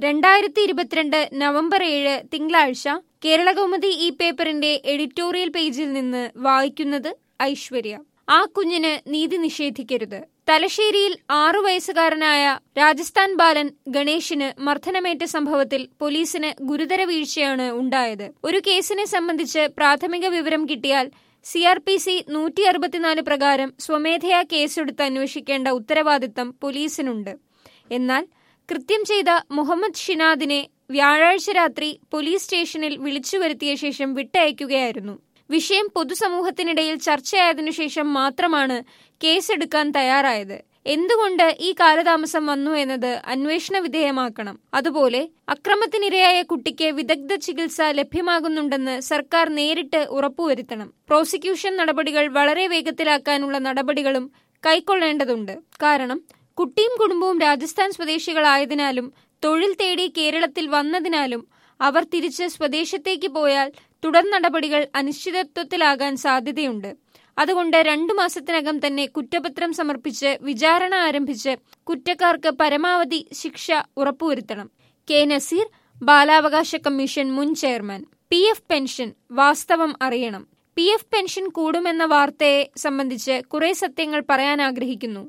2022 November 7 തിങ്കളാഴ്ച കേരളകൗമുദി ഈ പേപ്പറിന്റെ എഡിറ്റോറിയൽ പേജിൽ നിന്ന് വായിക്കുന്നത് ഐശ്വര്യ. ആ കുഞ്ഞിന് നീതി നിഷേധിക്കരുത്. തലശ്ശേരിയിൽ 6 വയസ്സുകാരനായ രാജസ്ഥാൻ ബാലൻ ഗണേഷിന് മർദ്ദനമേറ്റ സംഭവത്തിൽ പോലീസിന് ഗുരുതര വീഴ്ചയാണ് ഉണ്ടായത്. ഒരു കേസിനെ സംബന്ധിച്ച് പ്രാഥമിക വിവരം കിട്ടിയാൽ CRPC 164 പ്രകാരം സ്വമേധയാ കേസെടുത്ത് അന്വേഷിക്കേണ്ട ഉത്തരവാദിത്തം പോലീസിനുണ്ട്. എന്നാൽ കൃത്യം ചെയ്ത മുഹമ്മദ് ഷിനാദിനെ വ്യാഴാഴ്ച രാത്രി പോലീസ് സ്റ്റേഷനിൽ വിളിച്ചു വരുത്തിയ ശേഷം വിട്ടയക്കുകയായിരുന്നു. വിഷയം പൊതുസമൂഹത്തിനിടയിൽ ചർച്ചയായതിനുശേഷം മാത്രമാണ് കേസെടുക്കാൻ തയ്യാറായത്. എന്തുകൊണ്ട് ഈ കാലതാമസം വന്നു എന്നത് അന്വേഷണ വിധേയമാക്കണം. അതുപോലെ അക്രമത്തിനിരയായ കുട്ടിക്ക് വിദഗ്ധ ചികിത്സ ലഭ്യമാകുന്നുണ്ടെന്ന് സർക്കാർ നേരിട്ട് ഉറപ്പുവരുത്തണം. പ്രോസിക്യൂഷൻ നടപടികൾ വളരെ വേഗത്തിലാക്കാനുള്ള നടപടികളും കൈക്കൊള്ളേണ്ടതുണ്ട്. കാരണം കുട്ടിയും കുടുംബവും രാജസ്ഥാൻ സ്വദേശികളായതിനാലും തൊഴിൽ തേടി കേരളത്തിൽ വന്നതിനാലും അവർ തിരിച്ച് സ്വദേശത്തേക്ക് പോയാൽ തുടർ നടപടികൾ അനിശ്ചിതത്വത്തിലാകാൻ സാധ്യതയുണ്ട്. അതുകൊണ്ട് 2 മാസത്തിനകം തന്നെ കുറ്റപത്രം സമർപ്പിച്ച് വിചാരണ ആരംഭിച്ച് കുറ്റക്കാർക്ക് പരമാവധി ശിക്ഷ ഉറപ്പുവരുത്തണം. കെ നസീർ, ബാലാവകാശ കമ്മീഷൻ മുൻ ചെയർമാൻ. PF പെൻഷൻ വാസ്തവം അറിയണം. PF പെൻഷൻ കൂടുമെന്ന വാർത്തയെ സംബന്ധിച്ച് കുറെ സത്യങ്ങൾ പറയാൻ ആഗ്രഹിക്കുന്നു.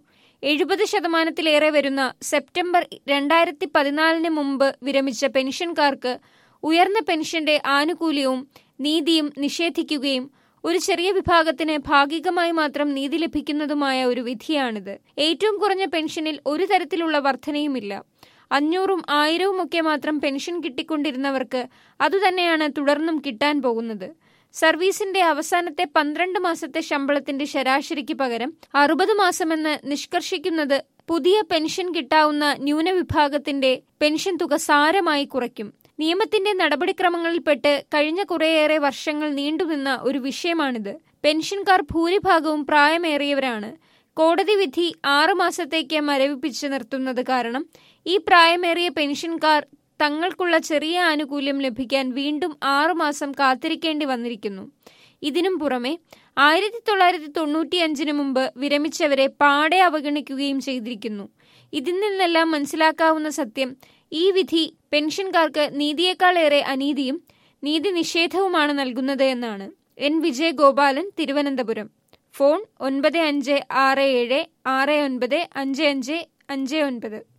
70% വരുന്ന സെപ്റ്റംബർ 2014 മുമ്പ് വിരമിച്ച പെൻഷൻകാർക്ക് ഉയർന്ന പെൻഷന്റെ ആനുകൂല്യവും നീതിയും നിഷേധിക്കുകയും ഒരു ചെറിയ വിഭാഗത്തിന് ഭാഗികമായി മാത്രം നീതി ലഭിക്കുന്നതുമായ ഒരു വിധിയാണിത്. ഏറ്റവും കുറഞ്ഞ പെൻഷനിൽ ഒരു തരത്തിലുള്ള വർധനയുമില്ല. 500ഉം 1000ഉം ഒക്കെ മാത്രം പെൻഷൻ കിട്ടിക്കൊണ്ടിരുന്നവർക്ക് അതുതന്നെയാണ് തുടർന്നും കിട്ടാൻ പോകുന്നത്. സർവീസിന്റെ അവസാനത്തെ 12 മാസത്തെ ശമ്പളത്തിന്റെ ശരാശരിക്ക് പകരം 60 മാസമെന്ന് നിഷ്കർഷിക്കുന്നത് പുതിയ പെൻഷൻ കിട്ടാവുന്ന ന്യൂനവിഭാഗത്തിന്റെ പെൻഷൻ തുക സാരമായി കുറയ്ക്കും. നിയമത്തിന്റെ നടപടിക്രമങ്ങളിൽപ്പെട്ട് കഴിഞ്ഞ കുറേയേറെ വർഷങ്ങൾ നീണ്ടുനിന്ന ഒരു വിഷയമാണിത്. പെൻഷൻകാർ ഭൂരിഭാഗവും പ്രായമേറിയവരാണ്. കോടതി വിധി 6 മാസത്തേക്ക് മരവിപ്പിച്ച് നിർത്തുന്നത് കാരണം ഈ പ്രായമേറിയ പെൻഷൻകാർ തങ്ങൾക്കുള്ള ചെറിയ ആനുകൂല്യം ലഭിക്കാൻ വീണ്ടും 6 മാസം കാത്തിരിക്കേണ്ടി വന്നിരിക്കുന്നു. ഇതിനും പുറമെ 1995 മുമ്പ് വിരമിച്ചവരെ പാടെ അവഗണിക്കുകയും ചെയ്തിരിക്കുന്നു. ഇതിൽ നിന്നെല്ലാം മനസ്സിലാക്കാവുന്ന സത്യം ഈ വിധി പെൻഷൻകാർക്ക് നീതിയേക്കാളേറെ അനീതിയും നീതി നിഷേധവുമാണ് നൽകുന്നത് എന്നാണ്. N. വിജയഗോപാലൻ, തിരുവനന്തപുരം. ഫോൺ 9567695559.